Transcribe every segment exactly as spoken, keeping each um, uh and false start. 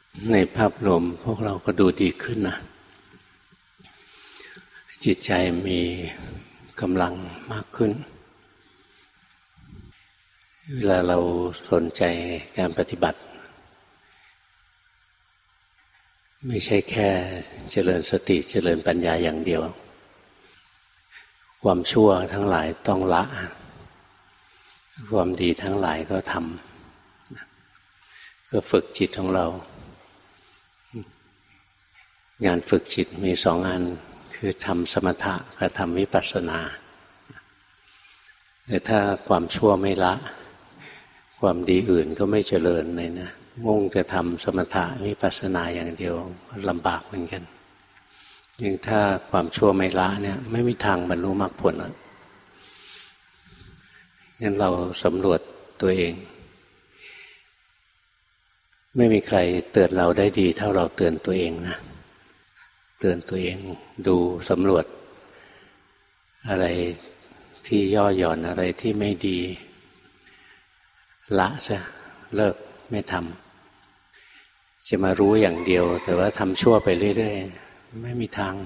ในภาพรวมพวกเราก็ดูดีขึ้นนะจิตใจมีกำลังมากขึ้นเวลาเราสนใจการปฏิบัติไม่ใช่แค่เจริญสติเจริญปัญญาอย่างเดียวความชั่วทั้งหลายต้องละความดีทั้งหลายก็ทำก็ฝึกจิตของเรางานฝึกจิตมีสองงานคือทำสมถะกับทำวิปัสสนาแต่ถ้าความชั่วไม่ละความดีอื่นก็ไม่เจริญเลยนะมุ่งจะทำสมถะวิปัสสนาอย่างเดียวลำบากเหมือนกันยิ่งถ้าความชั่วไม่ละเนี่ยไม่มีทางบรรลุมรรคผลอ่ะงั้นเราสำรวจตัวเองไม่มีใครเตือนเราได้ดีเท่าเราเตือนตัวเองนะเตือนตัวเองดูสำรวจอะไรที่ย่อหย่อนอะไรที่ไม่ดีละซะเลิกไม่ทำจะมารู้อย่างเดียวแต่ว่าทำชั่วไปเรื่อยๆไม่มีทาง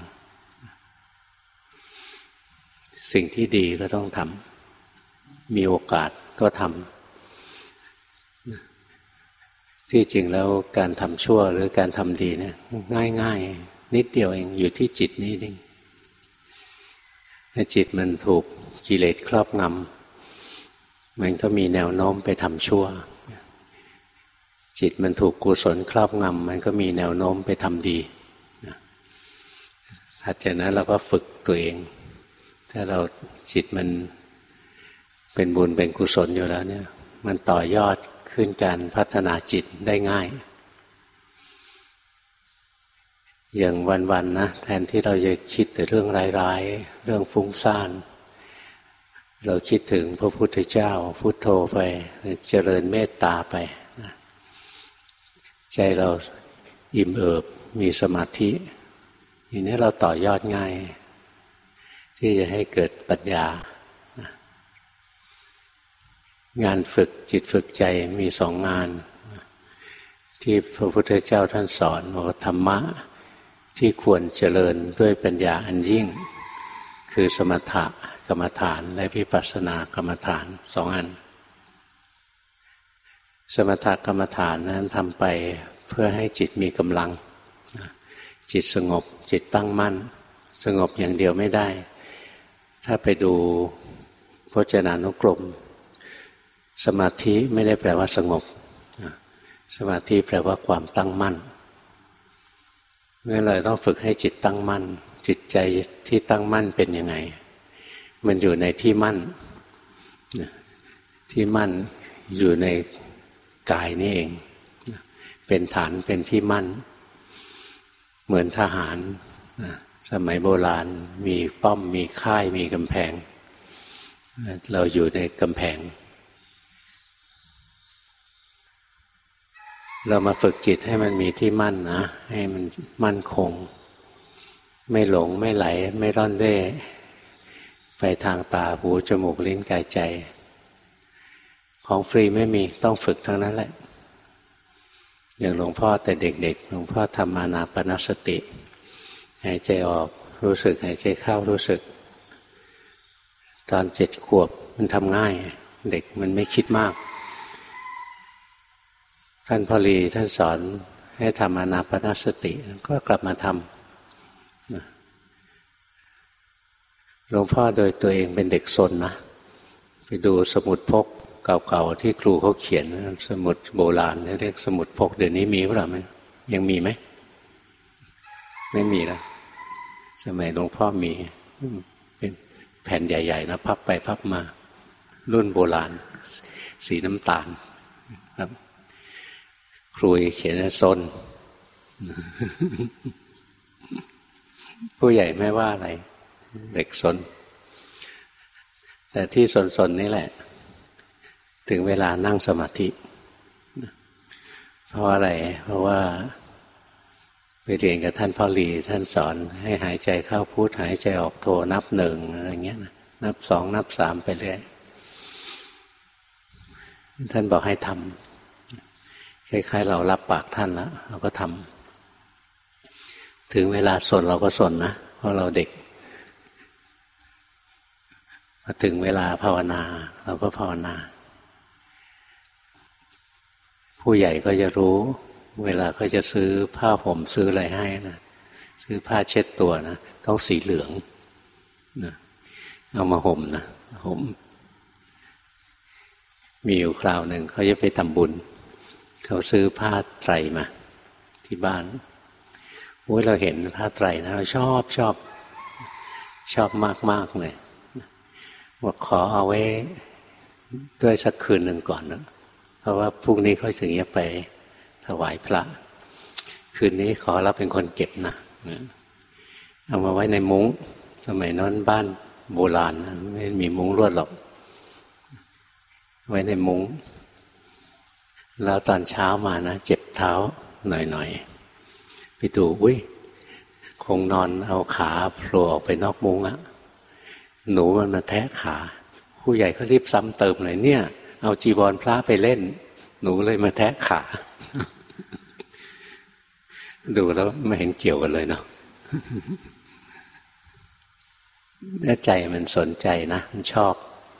สิ่งที่ดีก็ต้องทำมีโอกาสก็ทำที่จริงแล้วการทำชั่วหรือการทำดีเนี่ยง่ายๆนิดเดียวเองอยู่ที่จิตนี่เองถ้าจิตมันถูกกิเลสครอบงำมันก็มีแนวโน้มไปทำชั่วจิตมันถูกกุศลครอบงำมันก็มีแนวโน้มไปทำดีถัดจากนั้นเราก็ฝึกตัวเองถ้าเราจิตมันเป็นบุญเป็นกุศลอยู่แล้วเนี่ยมันต่อยอดขึ้นการพัฒนาจิตได้ง่ายอย่างวันๆนะแทนที่เราจะคิดแต่เรื่องร้ายๆเรื่องฟุ้งซ่านเราคิดถึงพระพุทธเจ้าพุทโธไปเจริญเมตตาไปใจเราอิ่มเอิบมีสมาธิอย่างนี้เราต่อยอดง่ายที่จะให้เกิดปัญญางานฝึกจิตฝึกใจมีสองงานที่พระพุทธเจ้าท่านสอนว่าธรรมะที่ควรเจริญด้วยปัญญาอันยิ่งคือสมถะกรรมฐานและวิปัสสนากรรมฐานสองอันสมถกรรมฐานนั้นทำไปเพื่อให้จิตมีกำลังจิตสงบจิตตั้งมั่นสงบอย่างเดียวไม่ได้ถ้าไปดูพจนานุกรมสมาธิไม่ได้แปลว่าสงบสมาธิแปลว่าความตั้งมั่นงั้นเราต้องฝึกให้จิตตั้งมั่นจิตใจที่ตั้งมั่นเป็นยังไงมันอยู่ในที่มั่นที่มั่นอยู่ในกายนี่เองเป็นฐานเป็นที่มั่นเหมือนทหารสมัยโบราณมีป้อมมีค่ายมีกำแพงเราอยู่ในกำแพงเรามาฝึกจิตให้มันมีที่มั่นนะให้มันมั่นคงไม่หลงไม่ไหลไม่ร่อนเร่ไปทางตาหูจมูกลิ้นกายใจของฟรีไม่มีต้องฝึกทั้งนั้นแหละอย่างหลวงพ่อแต่เด็กๆหลวงพ่อทำอานาปานสติหายใจออกรู้สึกหายใจเข้ารู้สึกตอนเจ็ดขวบมันทำง่ายเด็กมันไม่คิดมากท่านพ่อลีท่านสอนให้ทำอานาปานสติก็กลับมาทำหลวงพ่อโดยตัวเองเป็นเด็กซนนะไปดูสมุดพกเก่าๆที่ครูเขาเขียนสมุดโบราณเรียกสมุดพกเดี๋ยวนี้มีหรือเปล่ามันยังมีไหมไม่มีแล้วสมัยหลวงพ่อมีเป็นแผ่นใหญ่ๆนะพับไปพับมารุ่นโบราณสีน้ำตาลครับครูเขียนซนผู้ใหญ่ไม่ว่าอะไรเด็กซนแต่ที่ซนๆนี่แหละถึงเวลานั่งสมาธิเพราะอะไรเพราะว่าไปเรียนกับท่านพ่อหลีท่านสอนให้หายใจเข้าพุทหายใจออกโทนับหนึ่งอะไรเงี้ยนะนับสองนับสามไปเรื่อยท่านบอกให้ทคล้ายๆเรารับปากท่านแล้วเราก็ทำถึงเวลาสนเราก็สนนะเพราะเราเด็กพอถึงเวลาภาวนาเราก็ภาวนาผู้ใหญ่ก็จะรู้เวลาเขาจะซื้อผ้าห่มซื้ออะไรให้นะซื้อผ้าเช็ดตัวนะต้องสีเหลืองนะเอามาห่มนะห่มมีอยู่คราวหนึ่งเขาจะไปทำบุญเขาซื้อผ้าไตรมาที่บ้านโอ้ยเราเห็นผ้าไตรนะเราชอบชอบชอบมากมากเลยบอกขอเอาไว้ด้วยสักคืนหนึ่งก่อนนะเพราะว่าพรุ่งนี้เขาถึงจะไปถวายพระคืนนี้ขอเราเป็นคนเก็บนะเอามาไว้ในมุ้งสมัยนั้นบ้านโบราณนะไม่มีมุ้งลวดหรอกไว้ในมุ้งแล้วตอนเช้ามานะเจ็บเท้าหน่อยๆไปดูอุ้ยคงนอนเอาขาโผล่ออกไปนอกมุ้งอะหนูมันมาแทะขาผู้ใหญ่เขารีบซ้ำเติมเลยเนี่ยเอาจีวรพระไปเล่นหนูเลยมาแทะขาดูแล้วไม่เห็นเกี่ยวกันเลยเนาะใจมันสนใจนะมันชอบ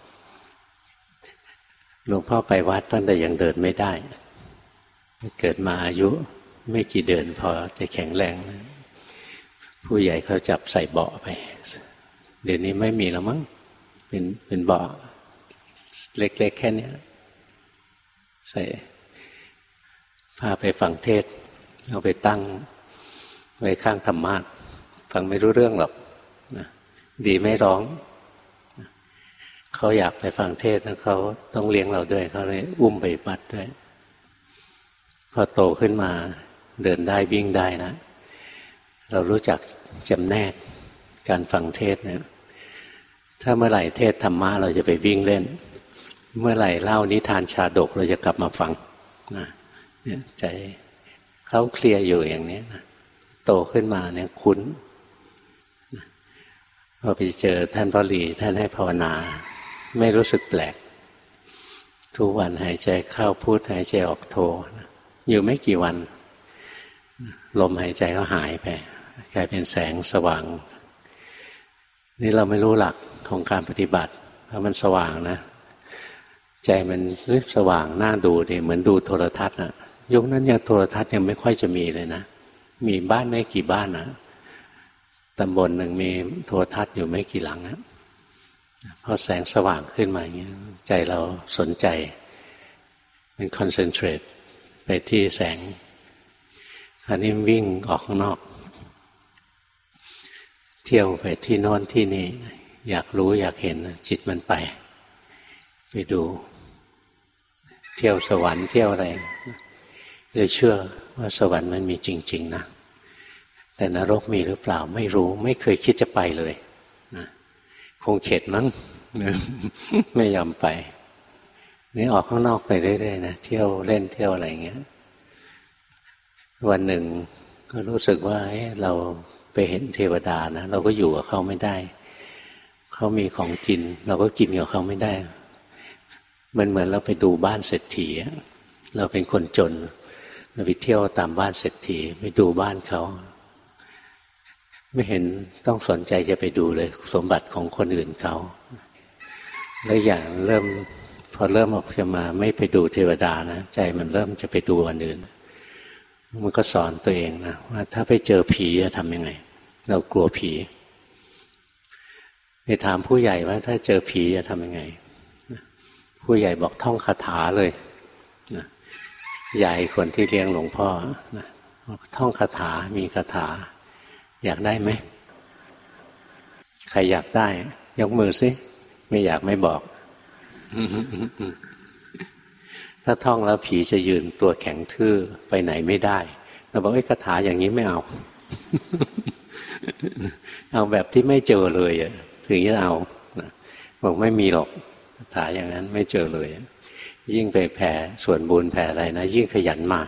หลวงพ่อไปวัดตั้งแต่ยังเดินไม่ได้เกิดมาอายุไม่กี่เดือนพอจะแข็งแรงผู้ใหญ่เขาจับใส่เบาะไปเดี๋ยวนี้ไม่มีแล้วมั้งเป็นเป็นเบาะเล็กๆแค่นี้ใส่พาไปฟังเทศเอาไปตั้งไว้ข้างธรรมะฟังไม่รู้เรื่องหรอกนะดีไม่ร้องเขาอยากไปฟังเทศนะเขาต้องเลี้ยงเราด้วยเขาเลยอุ้มไปวัดด้วยพอโตขึ้นมาเดินได้วิ่งได้นะเรารู้จักจำแนกการฟังเทศเนี่ยถ้าเมื่อไหร่เทศธรรมะเราจะไปวิ่งเล่นเมื่อไหร่เล่านิทานชาดกเราจะกลับมาฟังนะเนี่ยใจเขาเคลียร์อยู่อย่างนี้นะโตขึ้นมาเนี่ยคุ้นพอไปเจอท่านพ่อหลีท่านให้ภาวนาไม่รู้สึกแปลกทุกวันหายใจเข้าพุทหายใจออกโทอยู่ไม่กี่วันลมหายใจก็หายไปกลายเป็นแสงสว่างนี่เราไม่รู้หลักของการปฏิบัติเพราะมันสว่างนะใจมันสว่างน่าดูดิเหมือนดูโทรทัศน์อะยุคนั้นยังโทรทัศน์ยังไม่ค่อยจะมีเลยนะมีบ้านไม่กี่บ้านนะตำบลหนึ่งมีโทรทัศน์อยู่ไม่กี่หลังนะพอแสงสว่างขึ้นมาอย่างนี้ใจเราสนใจมันคอนเซนเทรตไปที่แสงคราวนี้วิ่งออกข้างนอกเที่ยวไปที่โน่นที่นี่อยากรู้อยากเห็นจิตมันไปไปดูเที่ยวสวรรค์เที่ยวอะไรเลยเชื่อว่าสวรรค์มันมีจริงๆนะแต่นรกมีหรือเปล่าไม่รู้ไม่เคยคิดจะไปเลยนะคงเข็ดมั้ง ไม่ยอมไปนี่ออกข้างนอกไปเรื่อยๆนะเที่ยวเล่นเที่ยวอะไรอย่างเงี้ยวันหนึ่งก็รู้สึกว่าเราไปเห็นเทวดานะเราก็อยู่กับเขาไม่ได้เขามีของกินเราก็กินกับเขาไม่ได้มันเหมือนเราไปดูบ้านเศรษฐีเราเป็นคนจนเราไปเที่ยวตามบ้านเศรษฐีไปดูบ้านเขาไม่เห็นต้องสนใจจะไปดูเลยสมบัติของคนอื่นเขาแล้วอย่างเริ่มพอเริ่มออกจะมาไม่ไปดูเทวดานะใจมันเริ่มจะไปดูอันอื่นมันก็สอนตัวเองนะว่าถ้าไปเจอผีจะทำยังไงเรากลัวผีไปถามผู้ใหญ่ว่าถ้าเจอผีจะทำยังไงผู้ใหญ่บอกท่องคาถาเลยนะยายคนที่เลี้ยงหลวงพ่อนะท่องคาถามีคาถาอยากได้ไหมใครอยากได้ยกมือสิไม่อยากไม่บอก ถ้าท่องแล้วผีจะยืนตัวแข็งทื่อไปไหนไม่ได้เราบอกไอ้คาถาอย่างนี้ไม่เอา เอาแบบที่ไม่เจอเลยถึงจะเอาบอกไม่มีหรอกคาถาอย่างนั้นไม่เจอเลยยิ่งไปแผ่ส่วนบุญแผ่อะไรนะยิ่งขยันมาก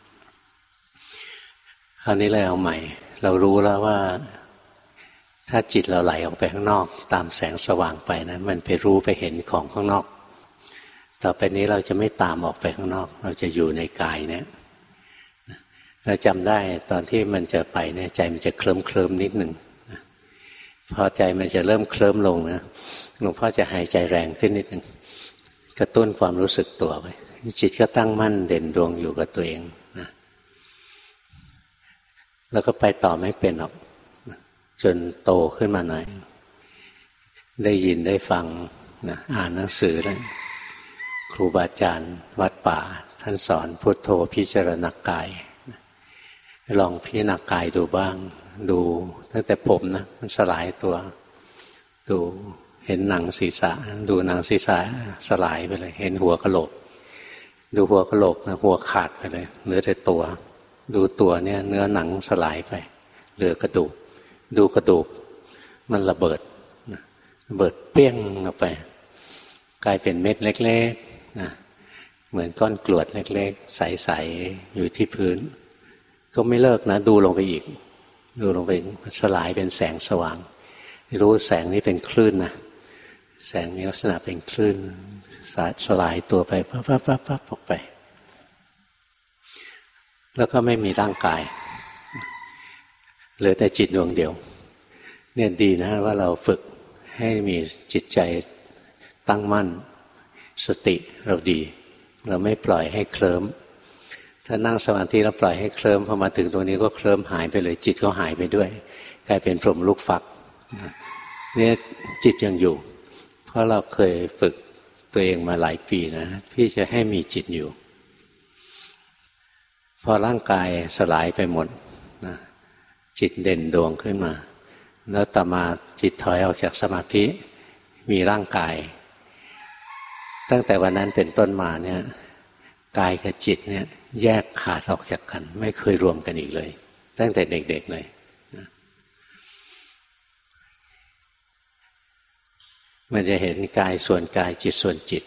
คราวนี้เลยเอาใหม่เรารู้แล้วว่าถ้าจิตเราไหลออกไปข้างนอกตามแสงสว่างไปนะมันไปรู้ไปเห็นของข้างนอกต่อไปนี้เราจะไม่ตามออกไปข้างนอกเราจะอยู่ในกายเนี่ยเราจำได้ตอนที่มันจะไปเนี่ยใจมันจะเคลิ้มเคลิ้มนิดหนึ่งพอใจมันจะเริ่มเคลิ้มลงนะหลวงพ่อจะหายใจแรงขึ้นนิดหนึ่งกระตุ้นความรู้สึกตัวไว้จิตก็ตั้งมั่นเด่นดวงอยู่กับตัวเองนะแล้วก็ไปต่อไม่เป็นหรอกจนโตขึ้นมาหน่อยได้ยินได้ฟังนะอ่านหนังสือแล้วครูบาอาจารย์วัดป่าท่านสอนพุทโธพิจารณากายลองพิจารณากายดูบ้างดูตั้งแต่ผมนะมันสลายตัวดูเห็นหนังศีรษะดูหนังศีรษะสลายไปเลยเห็นหัวกะโหลกดูหัวกะโหลกนะหัวขาดไปเลยเหลือแต่ตัวดูตัวเนี่ยเนื้อหนังสลายไปเหลือกระดูกดูกระดูกมันระเบิดระเบิดเปี้ยงออกไปกลายเป็นเม็ดเล็กๆนะเหมือนก้อนกรวดเล็กๆใสๆอยู่ที่พื้นก็ไม่เลิกนะดูลงไปอีกดูลงไปสลายเป็นแสงสว่างรู้แสงนี้เป็นคลื่นนะแสงมีลักษณะเป็นคลื่นสลายตัวไปปั๊บปั๊บปั๊บปั๊บออกไปแล้วก็ไม่มีร่างกายเหลือแต่จิตดวงเดียวเนี่ยดีนะว่าเราฝึกให้มีจิตใจตั้งมั่นสติเราดีเราไม่ปล่อยให้เคลิ้มถ้านั่งสมาธิแล้วปล่อยให้เคลิ้มพอมาถึงตรงนี้ก็เคลิ้มหายไปเลยจิตก็หายไปด้วยกลายเป็นพรหมลูกฟักเนี่ยจิตยังอยู่เพราะเราเคยฝึกตัวเองมาหลายปีนะที่จะให้มีจิตอยู่พอร่างกายสลายไปหมดนะจิตเด่นดวงขึ้นมาแล้วต่อมาจิตถอยออกจากสมาธิมีร่างกายตั้งแต่วันนั้นเป็นต้นมาเนี่ยกายกับจิตเนี่ยแยกขาดออกจากกันไม่เคยรวมกันอีกเลยตั้งแต่เด็กๆเลยมันจะเห็นกายส่วนกายจิตส่วนจิต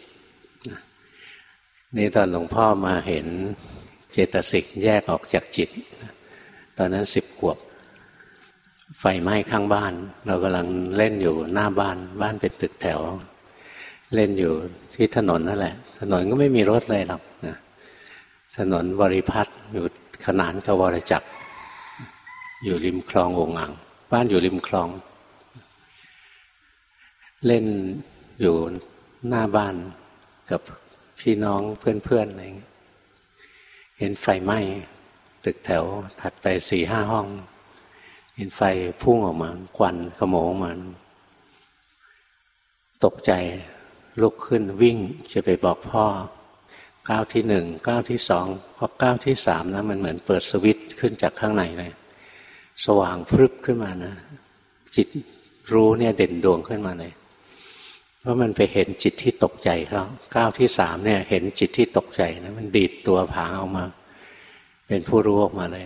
นี่ตอนหลวงพ่อมาเห็นเจตสิกแยกออกจากจิตตอนนั้นสิบขวบไฟไหม้ข้างบ้านเรากำลังเล่นอยู่หน้าบ้านบ้านเป็นตึกแถวเล่นอยู่ที่ถนนนั่นแหละถนนก็ไม่มีรถเลยหรอกนะถนนบริพัตรอยู่ขนานกับวรจักรอยู่ริมคลององอ่างบ้านอยู่ริมคลองเล่นอยู่หน้าบ้านกับพี่น้องเพื่อนๆอะไรอย่างเงี้ยเห็นไฟไหม้ตึกแถวถัดไปสี่ห้าห้องเห็นไฟพุ่งออกมาควันขโมงมาตกใจลุกขึ้นวิ่งจะไปบอกพ่อก้าวที่หนึ่งก้าวที่สองพอก้าวที่สามนะมันเหมือนเปิดสวิตช์ขึ้นจากข้างในเลยสว่างพรึบขึ้นมานะจิตรู้เนี่ยเด่นดวงขึ้นมาเลยเพราะมันไปเห็นจิตที่ตกใจเขาก้าวที่สามเนี่ยเห็นจิตที่ตกใจนะมันดีดตัวผางออกมาเป็นผู้รู้ออกมาเลย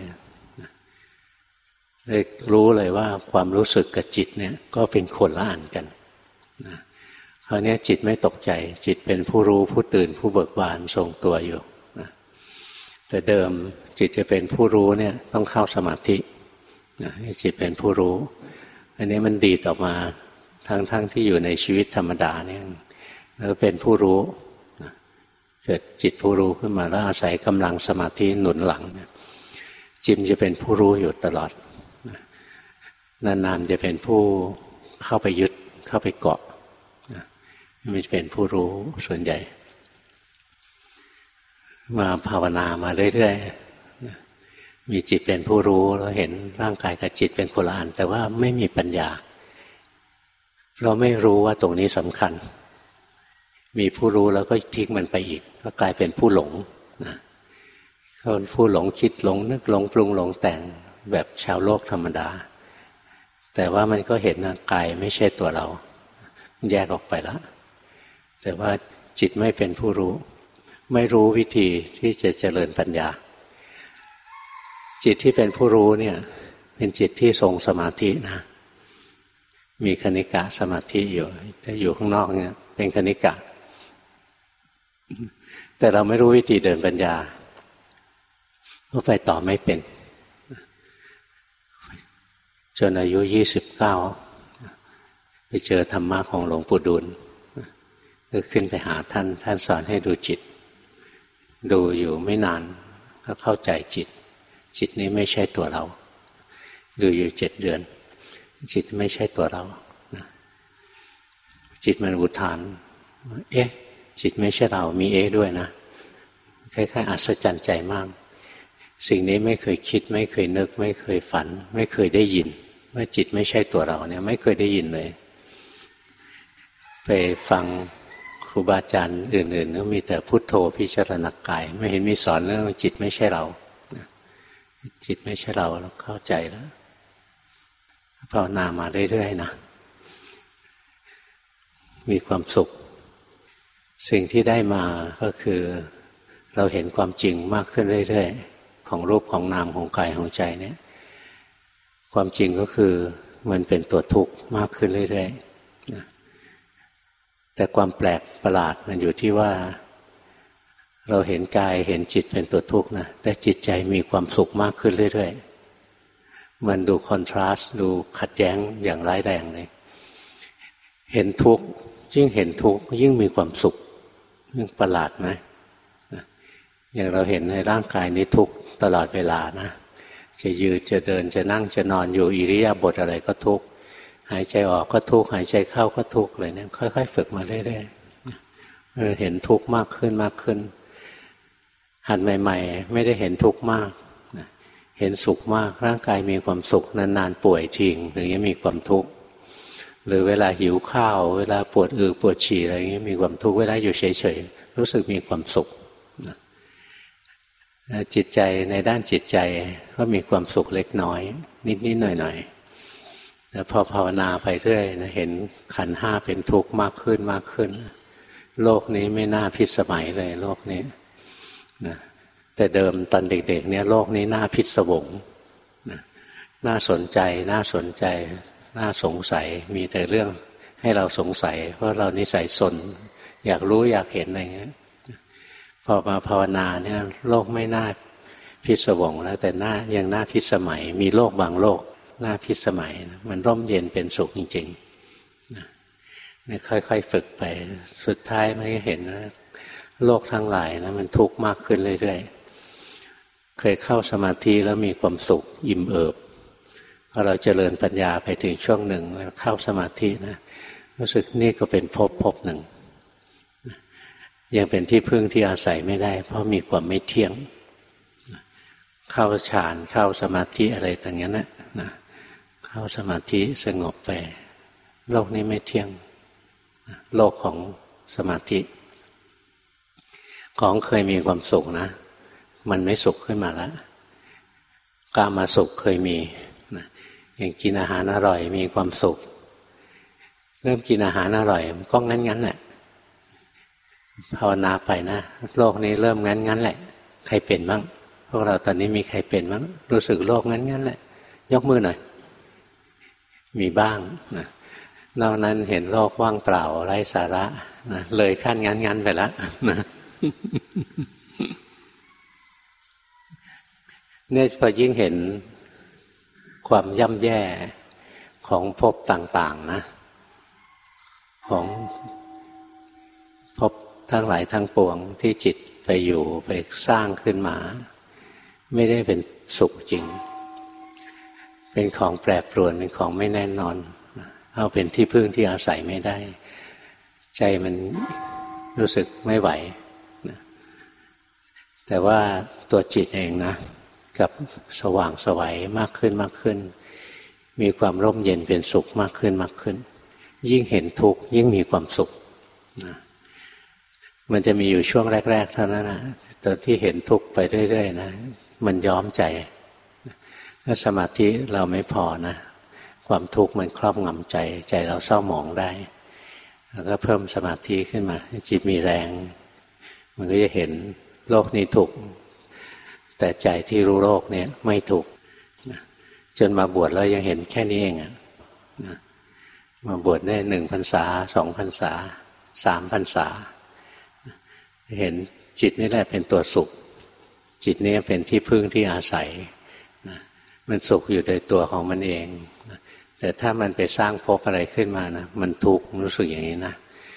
เลยรู้เลยว่าความรู้สึกกับจิตเนี่ยก็เป็นคนละอันกันนะคราวนี้จิตไม่ตกใจจิตเป็นผู้รู้ผู้ตื่นผู้เบิกบานทรงตัวอยู่นะแต่เดิมจิตจะเป็นผู้รู้เนี่ยต้องเข้าสมาธินะให้จิตเป็นผู้รู้อันนี้มันดีดออกมาทั้งๆ ท, ที่อยู่ในชีวิตธรรมดาเนี่ยแล้วเป็นผู้รู้นะเกิดจิตผู้รู้ขึ้นมาแล้วอาศัยกำลังสมาธิหนุนหลังเนี่ยจิตจะเป็นผู้รู้อยู่ตลอดนานๆจะเป็นผู้เข้าไปยึดเข้าไปเกาะไม่เป็นผู้รู้ส่วนใหญ่มาภาวนามาเรื่อยๆมีจิตเป็นผู้รู้แล้วเห็นร่างกายกับจิตเป็นคนละอันแต่ว่าไม่มีปัญญาเราไม่รู้ว่าตรงนี้สำคัญมีผู้รู้แล้วก็ทิ้งมันไปอีกก็กลายเป็นผู้หลงนะคนผู้หลงคิดหลงนึกหลงปรุงหลงแต่งแบบชาวโลกธรรมดาแต่ว่ามันก็เห็นนะกายไม่ใช่ตัวเราแยกออกไปแล้วแต่ว่าจิตไม่เป็นผู้รู้ไม่รู้วิธีที่จะเจริญปัญญาจิตที่เป็นผู้รู้เนี่ยเป็นจิตที่ทรงสมาธินะมีคณิกะสมาธิอยู่ถ้าอยู่ข้างนอกเนี่ยเป็นคณิกะแต่เราไม่รู้วิธีเดินปัญญาก็ไปต่อไม่เป็นจนอายุยี่สิบเก้าไปเจอธรรมะของหลวงปู่ดูลก็ขึ้นไปหาท่านท่านสอนให้ดูจิตดูอยู่ไม่นานก็เข้าใจจิตจิตนี้ไม่ใช่ตัวเราดูอยู่เจ็ดเดือนจิตไม่ใช่ตัวเราจิตมันอุทานเอ๊ะจิตไม่ใช่เรามีเอ๊ะด้วยนะคล้ายๆอัศจรรย์ใจมากสิ่งนี้ไม่เคยคิดไม่เคยนึกไม่เคยฝันไม่เคยได้ยินว่าจิตไม่ใช่ตัวเราเนี่ยไม่เคยได้ยินเลยไปฟังครูบาอาจารย์อื่นๆก็มีแต่พุทโธพิจารณากายไม่เห็นมีสอนเรื่องจิตไม่ใช่เราจิตไม่ใช่เราเราเข้าใจแล้วภาวนามาเรื่อยๆนะมีความสุขสิ่งที่ได้มาก็คือเราเห็นความจริงมากขึ้นเรื่อยๆของรูปของนามของกายของใจเนี่ยความจริงก็คือมันเป็นตัวทุกข์มากขึ้นเรื่อยๆนะแต่ความแปลกประหลาดมันอยู่ที่ว่าเราเห็นกายเห็นจิตเป็นตัวทุกข์นะแต่จิตใจมีความสุขมากขึ้นเรื่อยๆมันดูคอนทราสต์ดูขัดแย้งอย่างร้ายแรงเลยเห็นทุกข์ยิ่งเห็นทุกข์ยิ่งมีความสุขยิ่งประหลาดไหมอย่างเราเห็นในร่างกายนี้ทุกข์ตลอดเวลานะจะยืนจะเดินจะนั่งจะนอนอยู่อิริยาบถอะไรก็ทุกข์หายใจออกก็ทุกข์หายใจเข้าก็ทุกข์เลยเนี่ยค่อยๆฝึกมาเรื่อยๆเห็นทุกข์มากขึ้นมากขึ้นหัดใหม่ๆไม่ได้เห็นทุกข์มากเห็นสุขมากร่างกายมีความสุขนานๆป่วยทิ้งหรือยังมีความทุกข์หรือเวลาหิวข้าวเวลาปวดอึปวดฉี่อะไรอย่างนี้มีความทุกข์เวลาอยู่เฉยๆรู้สึกมีความสุขจิตใจในด้านจิตใจก็มีความสุขเล็กน้อยนิดๆหน่อยๆแต่พอภาวนาไปเรื่อยนะเห็นขันธ์ห้าเป็นทุกข์มากขึ้นมากขึ้นโลกนี้ไม่น่าพิสมัยเลยโลกนี้นะแต่เดิมตอนเด็กๆเนี่ยโลกนี้น่าพิศวงนะน่าสนใจน่าสนใจน่าสงสัยมีแต่เรื่องให้เราสงสัยเพราะเรานิสัยสนอยากรู้อยากเห็นอะไรเงี้ยพอมาภาวนาเนี่ยโลกไม่น่าพิศวงแล้วแต่น่ายังน่าพิสมัยมีโลกบางโลกน่าพิสมัยมันร่มเย็นเป็นสุขจริงๆนะนี่ค่อยๆฝึกไปสุดท้ายมันก็เห็นว่าโลกทั้งหลายนะมันทุกข์มากขึ้นเรื่อยๆเคยเข้าสมาธิแล้วมีความสุขอิ่มเอิบพอเราเจริญปัญญาไปถึงช่วงหนึ่งเข้าสมาธินะรู้สึกนี่ก็เป็นภพภพหนึ่งยังเป็นที่พึ่งที่อาศัยไม่ได้เพราะมีความไม่เที่ยงเข้าฌานเข้าสมาธิอะไรต่างๆนะนะเข้าสมาธิสงบไปโลกนี้ไม่เที่ยงโลกของสมาธิของเคยมีความสุขนะมันไม่สุขขึ้นมาแล้วกามาสุขเคยมีนะอย่างกินอาหารอร่อยมีความสุขเริ่มกินอาหารอร่อยก็งั้นๆแหละภาวนาไปนะโลกนี้เริ่มงั้นๆแหละใครเป็นบ้างพวกเราตอนนี้มีใครเป็นบ้างรู้สึกโลกงั้นๆแหละยกมือหน่อยมีบ้างนะนอกนั้นเห็นโลกว่างเปล่าไร้สาระนะเลยขั้นงั้นๆไปแล้วนะเนี่ยพอยิ่งเห็นความย่ำแย่ของภพต่างๆนะของภพทั้งหลายทั้งปวงที่จิตไปอยู่ไปสร้างขึ้นมาไม่ได้เป็นสุขจริงเป็นของแปรปรวนเป็นของไม่แน่นอนเอาเป็นที่พึ่งที่อาศัยไม่ได้ใจมันรู้สึกไม่ไหวแต่ว่าตัวจิตเองนะกับสว่างไสวมากขึ้นมากขึ้นมีความร่มเย็นเป็นสุขมากขึ้นมากขึ้นยิ่งเห็นทุกข์ยิ่งมีความสุขนะมันจะมีอยู่ช่วงแรกๆเท่านั้นนะตอนที่เห็นทุกข์ไปเรื่อยๆนะมันย้อมใจถ้าสมาธิเราไม่พอนะความทุกข์มันครอบงำใจใจเราเศร้าหมองได้แล้วก็เพิ่มสมาธิขึ้นมาจิตมีแรงมันก็จะเห็นโลกนี้ทุกข์แต่ใจที่รู้โลกนี้ไม่ทุกข์จนมาบวชแล้วยังเห็นแค่นี้เองอะมาบวชได้หนึ่งพรรษาสองพรรษาสามพรรษาเห็นจิตนี่แหละเป็นตัวสุขจิตนี้เป็นที่พึ่งที่อาศัยนะมันสุขอยู่ในตัวของมันเองนะแต่ถ้ามันไปสร้างภพอะไรขึ้นมานะมันทุกข์รู้สึกอย่างนี้นะ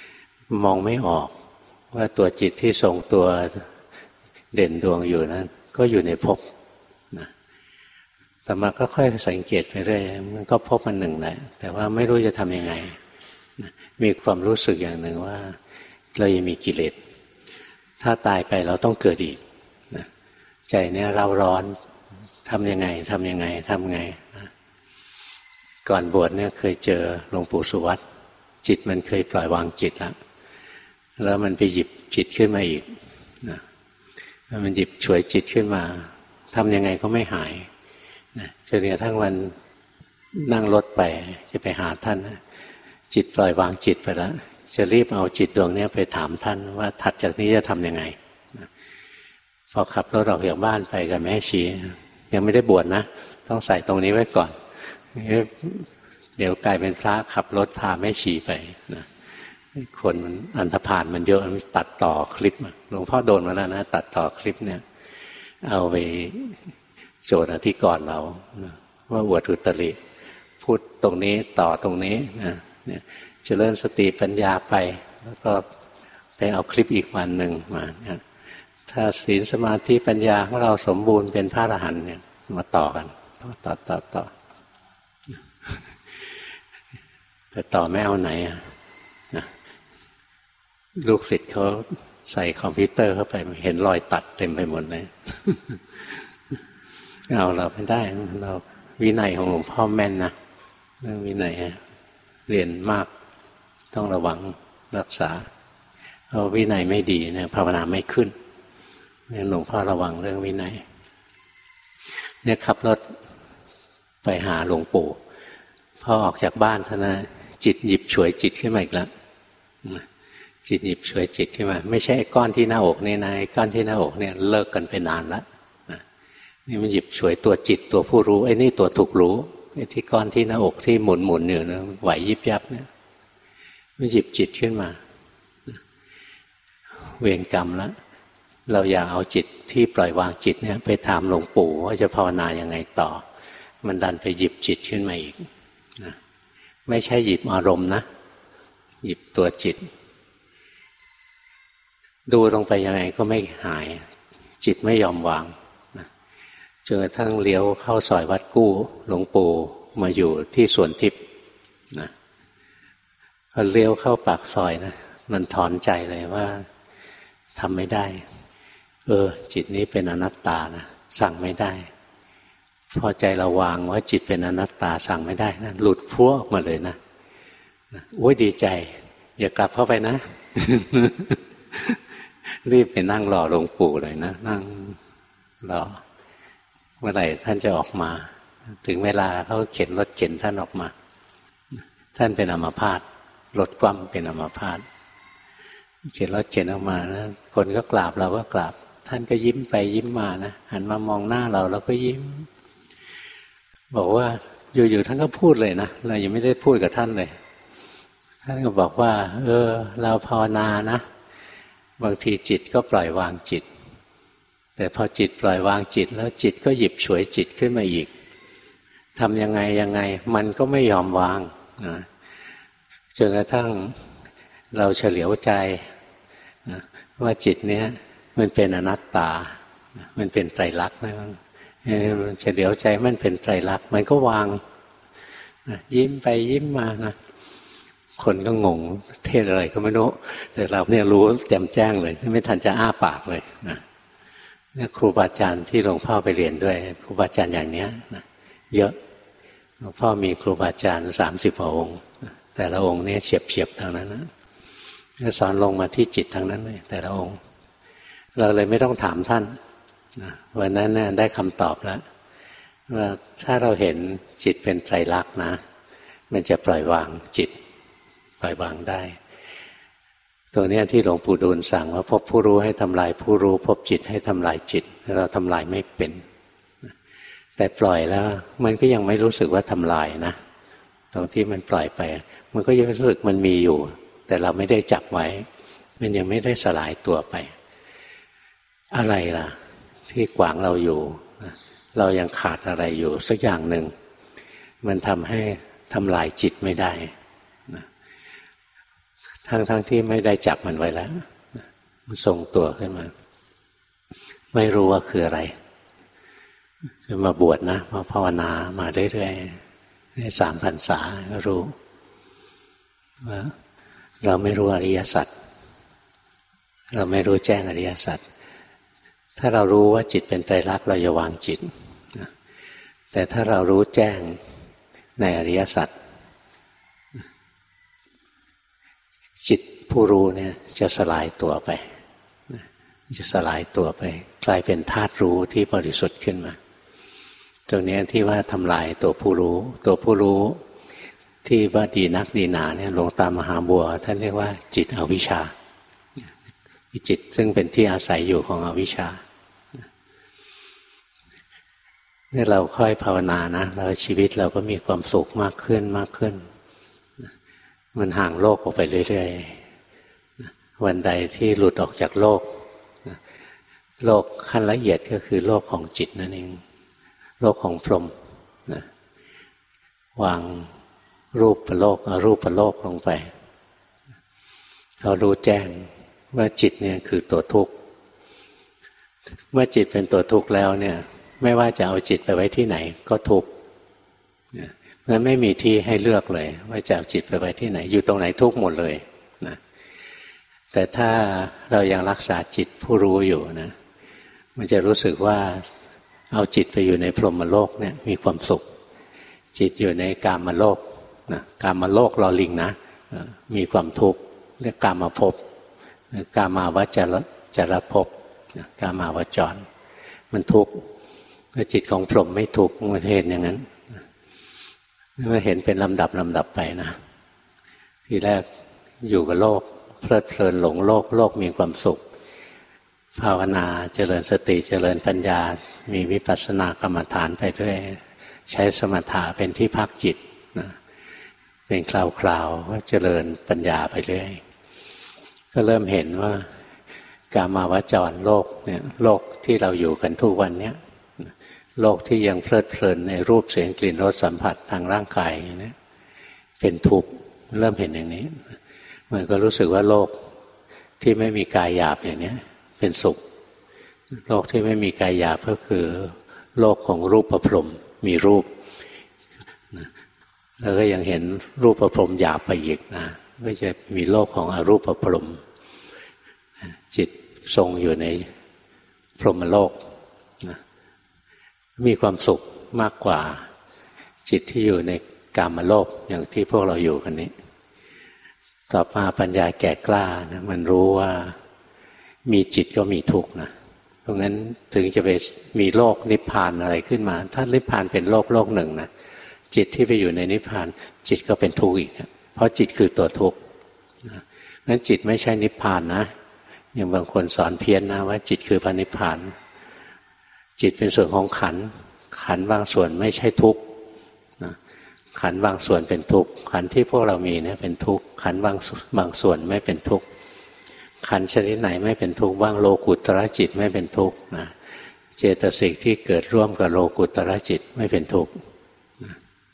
มองไม่ออกว่าตัวจิตที่ทรงตัวเด่นดวงอยู่นั้นก็อยู่ในภพนะแต่มาก็ค่อยสังเกตไปเรื่อยมันก็พบมันหนึ่งแหละแต่ว่าไม่รู้จะทำยังไงนะมีความรู้สึกอย่างหนึ่งว่าเรายังมีกิเลสถ้าตายไปเราต้องเกิดอีกนะใจเนี่ยเราร้อนทำยังไงทำยังไงทำไงนะก่อนบวชเนี่ยเคยเจอหลวงปู่สุวัตจิตมันเคยปล่อยวางจิตแล้วแล้วมันไปหยิบจิตขึ้นมาอีกนะมันหยิบฉวยจิตขึ้นมาทำยังไงก็ไม่หายนะจนกระทั่งวันนั่งรถไปจะไปหาท่านนะจิตปล่อยวางจิตไปแล้วจะรีบเอาจิตดวงนี้ไปถามท่านว่าถัดจากนี้จะทำยังไงนะพอขับรถออกจากบ้านไปกับแม่ชียังไม่ได้บวชนะต้องใส่ตรงนี้ไว้ก่อนเดี๋ยวกลายเป็นพระขับรถพาแม่ชีไปนะคนอันธพาลมันเยอะมันตัดต่อคลิปหลวงพ่อโดนมาแล้วนะตัดต่อคลิปเนี่ยเอาไปโจทย์อธิกรณ์เราว่าอวดอุตริพูดตรงนี้ต่อตรงนี้นะเนี่ยเจริญสติปัญญาไปแล้วก็ไปเอาคลิปอีกวันหนึ่งมาเนี่ยถ้าศีลสมาธิปัญญาของเราสมบูรณ์เป็นพระอรหันต์เนี่ยมาต่อกันต่อต่อต่อต่อแต่ต่อไม่เอาไหนอ่ะลูกศิษย์เขาใส่คอมพิวเตอร์เข้าไปเห็นรอยตัดเต็มไปหมดเลยเอาเราไม่ได้เราวินัยของหลวงพ่อแม่นนะเรื่องวินัยเรียนมากต้องระวังรักษาเพราะวินัยไม่ดีเนี่ยภาวนาไม่ขึ้นเนี่ยหลวงพ่อระวังเรื่องวินัยเนี่ยขับรถไปหาหลวงปู่พอออกจากบ้านท่านนะจิตหยิบฉวยจิตขึ้นมาอีกแล้วจิตหยิบฉวยจิตขึ้นมาไม่ใช่ก้อนที่หน้าอกนี่นะก้อนที่หน้าอกเนี่ยเลิกกันไปนานแล้วนี่มันหยิบฉวยตัวจิตตัวผู้รู้ไอ้นี่ตัวถูกรู้ไอ้ที่ก้อนที่หน้าอกที่หมุนหมุนอยู่นะไหวยิบยับเนี่ยมันหยิบจิตขึ้นมาเวรกรรมแล้วเราอย่าเอาจิตที่ปล่อยวางจิตเนี่ยไปถามหลวงปู่ว่าจะภาวนายังไงต่อมันดันไปหยิบจิตขึ้นมาอีกนะไม่ใช่หยิบอารมณ์นะหยิบตัวจิตดูลงไปยังไงก็ไม่หายจิตไม่ยอมวางนะจนกระทั่งเลี้ยวเข้าซอยวัดกู้หลวงปู่มาอยู่ที่สวนทิพย์นะพอเลี้ยวเข้าปากซอยนะมันถอนใจเลยว่าทำไม่ได้เออจิตนี้เป็นอนัตตานะสั่งไม่ได้พอใจเราวางว่าจิตเป็นอนัตตาสั่งไม่ได้นะหลุดพัวออกมาเลยนะโอ้ยดีใจอย่ากลับเข้าไปนะ รีบไปนั่งรอหลวงปู่เลยนะนั่งรอเมื่อไหร่ท่านจะออกมาถึงเวลาเขาเข็นรถเข็นท่านออกมาท่านเป็นอัมพาตรถคว่ำเป็นอัมพาตเข็นรถเข็นออกมานะคนก็กราบเราก็กราบท่านก็ยิ้มไปยิ้มมานะหันมามองหน้าเราแล้วก็ยิ้มบอกว่าอยู่ๆท่านก็พูดเลยนะเรายังไม่ได้พูดกับท่านเลยท่านก็บอกว่าเออเราภาวนานะบางทีจิตก็ปล่อยวางจิตแต่พอจิตปล่อยวางจิตแล้วจิตก็หยิบฉวยจิตขึ้นมาอีกทำยังไงยังไงมันก็ไม่ยอมวางนะจนกระทั่งเราเฉลียวใจนะว่าจิตเนี้ยมันเป็นอนัตตามันเป็นไตรลักษณ์นะมันเฉลียวใจมันเป็นไตรลักษณ์มันก็วางนะยิ้มไปยิ้มมานะคนก็งงเทศอะไรก็ไม่รู้แต่เราเนี่ยรู้แจ่มแจ้งเลยไม่ทันจะอ้าปากเลยนะเนี่ยครูบาอาจารย์ที่หลวงพ่อไปเรียนด้วยครูบาอาจารย์อย่างเนี้ยนะเยอะหลวงพ่อมีครูบาอาจารย์สามสิบองค์แต่ละองค์เนี่ยเฉียบเฉียบทางนั้นนะสอนลงมาที่จิตทางนั้นเลยแต่ละองค์เราเลยไม่ต้องถามท่านนะวันนั้นเนี่ยได้คำตอบแล้วว่าถ้าเราเห็นจิตเป็นไตรลักษณ์นะมันจะปล่อยวางจิตปล่อยวางได้ตัวนี้ที่หลวงปู่ดูลสั่งว่าพบผู้รู้ให้ทำลายผู้รู้พบจิตให้ทำลายจิตเราทำลายไม่เป็นแต่ปล่อยแล้วมันก็ยังไม่รู้สึกว่าทำลายนะตรงที่มันปล่อยไปมันก็ยังรู้สึกมันมีอยู่แต่เราไม่ได้จับไว้มันยังไม่ได้สลายตัวไปอะไรล่ะที่ขวางเราอยู่เรายังขาดอะไรอยู่สักอย่างหนึ่งมันทำให้ทำลายจิตไม่ได้ทั้งๆที่ไม่ได้จับมันไว้แล้วมันทรงตัวขึ้นมาไม่รู้ว่าคืออะไรจะมาบวชนะมาภาวนามาเรื่อยๆในสามพรรษาก็รู้ว่าเราไม่รู้อริยสัจเราไม่รู้แจ้งอริยสัจถ้าเรารู้ว่าจิตเป็นไตรลักษณ์เราจะวางจิตแต่ถ้าเรารู้แจ้งในอริยสัจจิตผู้รู้เนี่ยจะสลายตัวไปจะสลายตัวไปกลายเป็นธาตุรู้ที่บริสุทธิ์ขึ้นมาตรงนี้ที่ว่าทำลายตัวผู้รู้ตัวผู้รู้ที่ว่าดีนักดีหนาเนี่ยหลวงตามหาบัวท่านเรียกว่าจิตอวิชชาจิตซึ่งเป็นที่อาศัยอยู่ของอวิชชาเนี่ยเราค่อยภาวนานะเราชีวิตเราก็มีความสุขมากขึ้นมากขึ้นมันห่างโลกออกไปเรื่อยๆวันใดที่หลุดออกจากโลกโลกขั้นละเอียดก็คือโลกของจิตนั่นเองโลกของพรหมนะวางรูปโลกอรูปโลกลงไปเขารู้แจ้งว่าจิตเนี่ยคือตัวทุกข์เมื่อจิตเป็นตัวทุกข์แล้วเนี่ยไม่ว่าจะเอาจิตไปไว้ที่ไหนก็ทุกข์งั้นไม่มีที่ให้เลือกเลยว่าจะเอาจิตไปไว้ที่ไหนอยู่ตรงไหนทุกข์หมดเลยนะแต่ถ้าเรายังรักษาจิตผู้รู้อยู่นะมันจะรู้สึกว่าเอาจิตไปอยู่ในพรหมโลกเนี่ยมีความสุขจิตอยู่ในกามโลกนะกามโลกลอลิงนะมีความทุกข์เรียกกามภพกามาวจรจรภพกามาวจรมันทุกข์จิตของพรหมไม่ทุกข์มันเห็นอย่างนั้นมันเห็นเป็นลำดับลำดับไปนะทีแรกอยู่กับโลกเพลิดเพลินหลงโลกโลกมีความสุขภาวนาเจริญสติเจริญปัญญามีวิปัสสนากรรมฐานไปด้วยใช้สมถะเป็นที่พักจิตนะเป็นคราวๆก็เจริญปัญญาไปเรื่อยก็เริ่มเห็นว่ากามาวจรโลกเนี่ยโลกที่เราอยู่กันทุกวันเนี้ยโลกที่ยังเพลิดเพลินในรูปเสียงกลิ่นรสสัมผัสทางร่างกายเนี่ยเป็นทุกข์เริ่มเห็นอย่างนี้มันก็รู้สึกว่าโลกที่ไม่มีกายหยาบอย่างนี้เป็นสุขโลกที่ไม่มีกายหยาบก็คือโลกของรูปประพรหมมีรูปแล้วก็ยังเห็นรูปประพรหมหยาบไปอีกนะก็จะมีโลกของอรูปประพรหมจิตทรงอยู่ในพรหมโลกนะมีความสุขมากกว่าจิตที่อยู่ในกามโลกอย่างที่พวกเราอยู่กันนี้ต่อมาปัญญาแก่กล้านะมันรู้ว่ามีจิตก็มีทุกข์นะเพราะงั้นถึงจะไปมีโลกนิพพานอะไรขึ้นมาถ้านิพพานเป็นโลกโลกหนึ่งนะจิตที่ไปอยู่ในนิพพานจิตก็เป็นทุกข์อีกนะเพราะจิตคือตัวทุกข์นะงั้นจิตไม่ใช่นิพพานนะอย่างบางคนสอนเพี้ยนนะว่าจิตคือพระนิพพานจิตเป็นส่วนของขันธ์ขันธ์บางส่วนไม่ใช่ทุกข์นะขันธ์บางส่วนเป็นทุกข์ขันธ์ที่พวกเรามีเนี่ยเป็นทุกข์ขันธ์บางบางส่วนไม่เป็นทุกข์ขันธ์ชนิดไหนไม่เป็นทุกข์บ้างโลกุตระจิตไม่เป็นทุกข์นะเจตสิกที่เกิดร่วมกับโลกุตระจิตไม่เป็นทุกข์นะ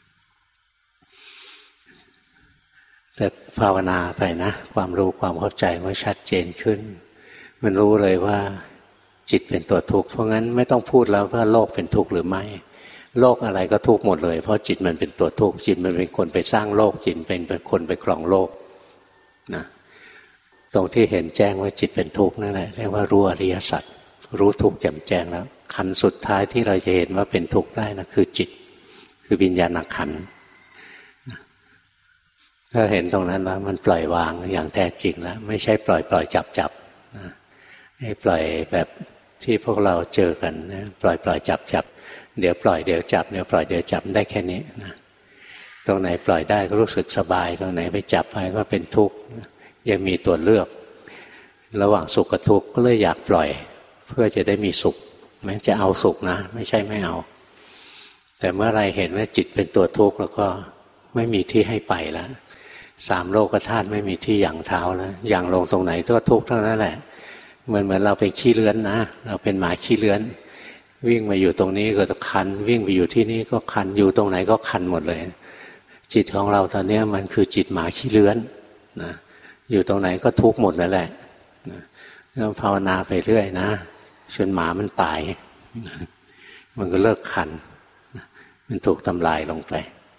แต่ภาวนาไปนะความรู้ความเข้าใจก็ชัดเจนขึ้นมันรู้เลยว่าจิตเป็นตัวทุกข์เพราะงั้นไม่ต้องพูดแล้วว่าโลกเป็นทุกข์หรือไม่โลกอะไรก็ทุกข์หมดเลยเพราะจิตมันเป็นตัวทุกข์จิตมันเป็นคนไปสร้างโลกจิตเป็นคนไปครองโลกนะตรงที่เห็นแจ้งว่าจิตเป็นทุกข์นั่นแหละเรียกว่ารู้อริยสัจรู้ทุกข์แจ่มแจ้งแล้วขันธ์สุดท้ายที่เราจะเห็นว่าเป็นทุกข์ได้นะคือจิตคือวิญญาณขันธ์ถ้าเห็นตรงนั้นแล้วมันปล่อยวางอย่างแท้จริงแล้วไม่ใช่ปล่อยปล่อยจับจับนะให้ปล่อยแบบที่พวกเราเจอกันนะปล่อยปล่อยจับจับเดี๋ยวปล่อยเดี๋ยวจับเดี๋ยวปล่อยเดี๋ยวจับได้แค่นี้นะตรงไหนปล่อยได้ก็รู้สึกสบายตรงไหนไปจับไปก็เป็นทุกข์ยังมีตัวเลือกระหว่างสุขกับทุกข์ก็เลยอยากปล่อยเพื่อจะได้มีสุขแม้จะเอาสุขนะไม่ใช่ไม่เอาแต่เมื่อไรเห็นว่าจิตเป็นตัวทุกข์แล้วก็ไม่มีที่ให้ไปแล้วสามโลกธาตุไม่มีที่หยั่งเท้าแล้วหยั่งลงตรงไหนก็ทุกข์เท่านั้นแหละเหมือนเหมือนเราเป็นขี้เลื้อนนะเราเป็นหมาขี้เลื้อนวิ่งมาอยู่ตรงนี้ก็คันวิ่งไปอยู่ที่นี่ก็คันอยู่ตรงไหนก็คันหมดเลยจิตของเราตอนนี้มันคือจิตหมาขี้เลื้อนนะอยู่ตรงไหนก็ทุกข์หมดนั่นแหละก็ภาวนาไปเรื่อยนะจนหมามันตายมันก็เลิกคันมันถูกทำลายลงไป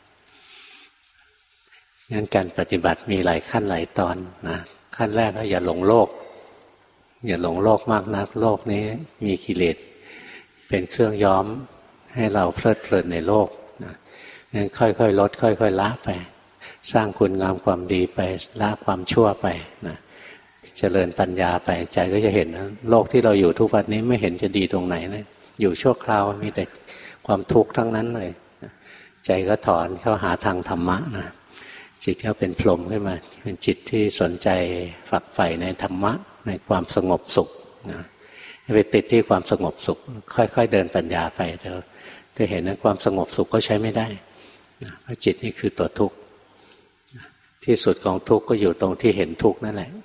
งั้นการปฏิบัติมีหลายขั้นหลายตอนนะขั้นแรกก็อย่าหลงโลกอย่าหลงโลกมากนักโลกนี้มีกิเลสเป็นเครื่องย้อมให้เราเพลิดเพลินในโลกนะงั้นค่อยๆลดค่อยๆละไปสร้างคุณงามความดีไปละความชั่วไปนะเจริญปัญญาไปใจก็จะเห็นนะโลกที่เราอยู่ทุกวันนี้ไม่เห็นจะดีตรงไหนเลยอยู่ชั่วคราวมีแต่ความทุกข์ทั้งนั้นเลยใจก็ถอนเข้าหาทางธรรมะนะจิตก็เป็นพรหมขึ้นมาเป็นจิตที่สนใจฝักใฝ่ในธรรมะในความสงบสุขนะไปติดที่ความสงบสุขค่อยๆเดินปัญญาไปเดี๋ยวจะเห็นว่าความสงบสุขก็ใช้ไม่ได้นะเพราะจิตนี่คือตัวทุกข์ที่สุดของทุกข์ก็อยู่ตรงที่เห็นทุกข์นั่นแหละ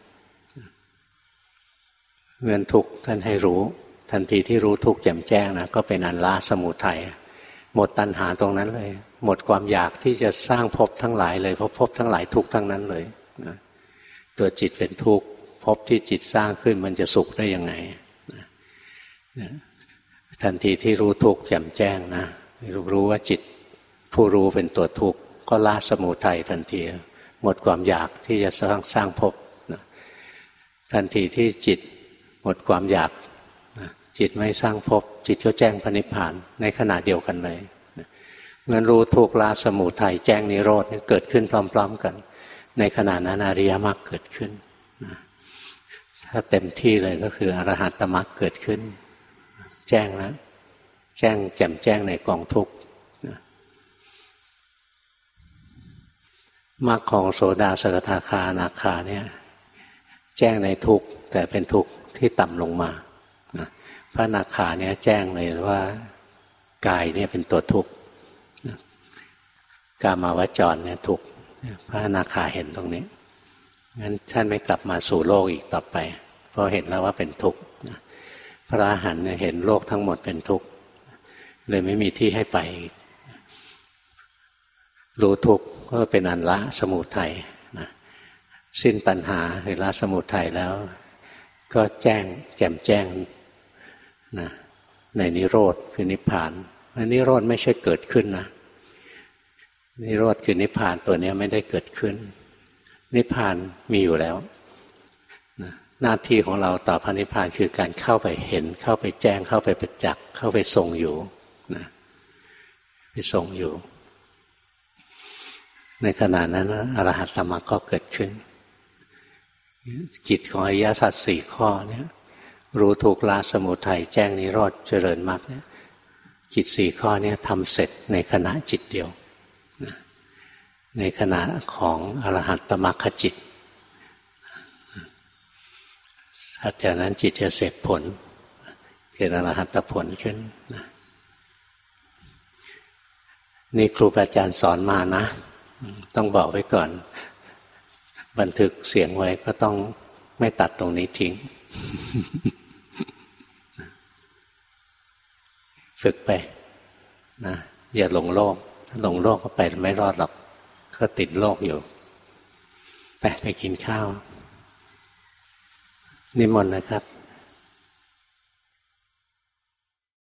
เมื่อทุกข์ท่านให้รู้ทันทีที่รู้ทุกข์แจ่มแจ้งนะก็เป็นอันละสมุทัยหมดตัณหาตรงนั้นเลยหมดความอยากที่จะสร้างภพทั้งหลายเลยเพราะภพทั้งหลายทุกข์ทั้งนั้นเลยนะตัวจิตเป็นทุกข์ภพที่จิตสร้างขึ้นมันจะสุขได้ยังไงนะนะทันทีที่รู้ทุกข์แจ่มแจ้งนะรู้ว่าจิตผู้รู้เป็นตัวทุกข์ก็ละสมุทัยทันทีหมดความอยากที่จะสร้างสร้างภพนะทันทีที่จิตหมดความอยากนะจิตไม่สร้างภพจิตก็แจ้งพระนิพพานในขณะเดียวกันเลยนะเมื่อรู้ทุกข์ละสมุทัยแจ้งนิโรธเกิดขึ้นพร้อมๆกันในขณะนั้นอริยมรรคเกิดขึ้นนะถ้าเต็มที่เลยก็คืออรหัตตมรรคเกิดขึ้นแจ้งแล้วแจ้งแจ่มแจ้งในกองทุกข์มรรคของโสดาสกทาคาอนาคาเนี่ยแจ้งในทุกข์แต่เป็นทุกข์ที่ต่ำลงมานะพระอนาคาเนี่ยแจ้งเลยว่ากายเนี่ยเป็นตัวทุกข์กามาวจรเนี่ยทุกข์พระอนาคาเห็นตรงนี้งั้นท่านไม่กลับมาสู่โลกอีกต่อไปเพราะเห็นแล้วว่าเป็นทุกข์พระอรหันต์เห็นโลกทั้งหมดเป็นทุกข์เลยไม่มีที่ให้ไปรู้ทุกข์ก็เป็นอันละสมุทัยนะสิ้นตัณหาหรือละสมุทัยแล้วก็แจ้งแจ่มแจ้งนะในนิโรธคือนิพพานนิโรธไม่ใช่เกิดขึ้นนะนิโรธคือนิพพานตัวนี้ไม่ได้เกิดขึ้นนิพพานมีอยู่แล้วนะหน้าที่ของเราต่อพระนิพพานคือการเข้าไปเห็นเข้าไปแจ้งเข้าไปประจักษ์เข้าไปทรงอยู่นะไปทรงอยู่ในขณะนั้นอรหัตตมรรคก็เกิดขึ้นกิจของอริยสัจสี่ข้อเนี่ยรู้ทุกข์ละสมุทัยแจ้งนิโรธเจริญมรรคเนี่ยกิจสี่ข้อเนี่ยทำเสร็จในขณะจิตเดียวนะในขณะของอรหัตตมรรคจิตจากนั้นจิตจะเสร็จผลเกิดอรหัตผลขึ้นนะนี่ครูบาอาจารย์สอนมานะต้องบอกไว้ก่อนบันทึกเสียงไว้ก็ต้องไม่ตัดตรงนี้ทิ้ง ฝึกไปนะอย่าหลงโลกถ้าหลงโลกก็ไปไม่รอดหรอกก็ติดโลกอยู่ไปไปกินข้าวนิมนต์นะครับ